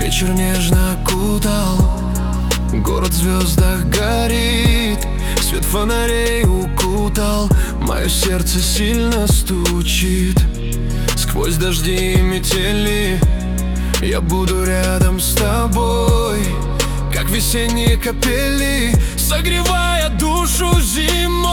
Вечер нежно окутал, город в звездах горит, свет фонарей укутал, мое сердце сильно стучит. Сквозь дожди и метели я буду рядом с тобой, как весенние капели, согревая душу зимой.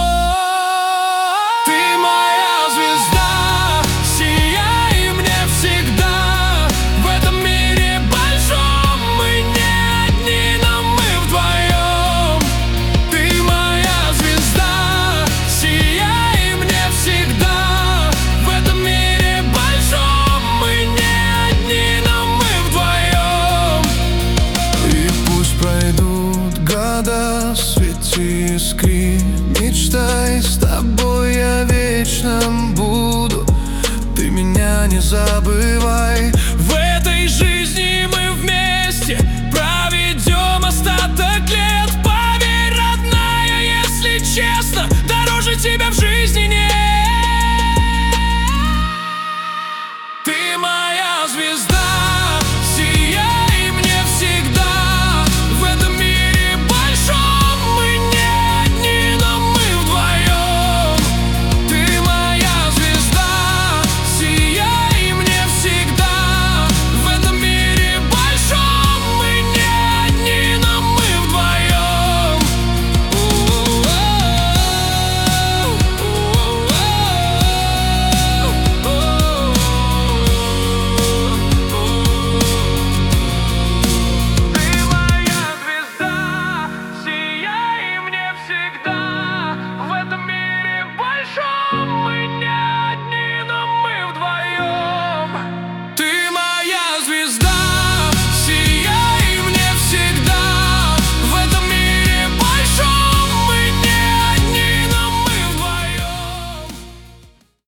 Ты моя звезда, сияй мне всегда. В этом мире большом мы не одни, но мы вдвоем. Ты моя звезда, сияй мне всегда. В этом мире большом мы не одни, но мы вдвоем. И пусть пройдут года, свети искри, мечтай, с тобой я вечно буду. Ты меня не забывай,